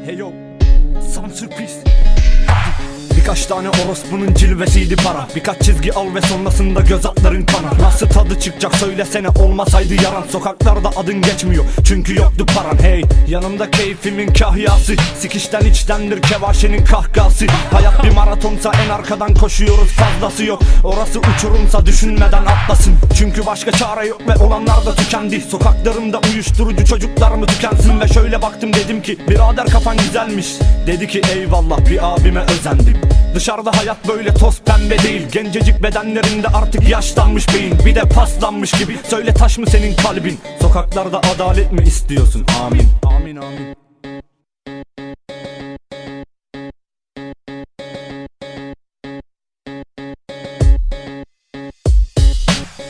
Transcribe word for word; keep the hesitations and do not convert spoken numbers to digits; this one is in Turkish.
Hey yo, sansür pis. Birkaç tane orospunun cilvesiydi para. Birkaç çizgi al ve sonrasında göz atların kanar. Nasıl tadı çıkacak söylesene, olmasaydı yaran. Sokaklarda adın geçmiyor çünkü yoktu paran. Hey, yanımda keyfimin kahyası, sikişten içtendir kevaşenin kahkası. Hayat bir maratonsa en arkadan koşuyoruz, fazlası yok. Orası uçurumsa düşünmeden atlasın. Çünkü başka çare yok ve olanlar da tükendi. Sokaklarımda uyuşturucu çocuklar mı tükensin? Ve şöyle baktım, dedim ki birader kafan güzelmiş. Dedi ki eyvallah, bir abime özendim. Dışarıda hayat böyle toz pembe değil. Gencecik bedenlerinde artık yaşlanmış beyin. Bir de paslanmış gibi. Söyle taş mı senin kalbin? Sokaklarda adalet mi istiyorsun? Amin. Amin amin.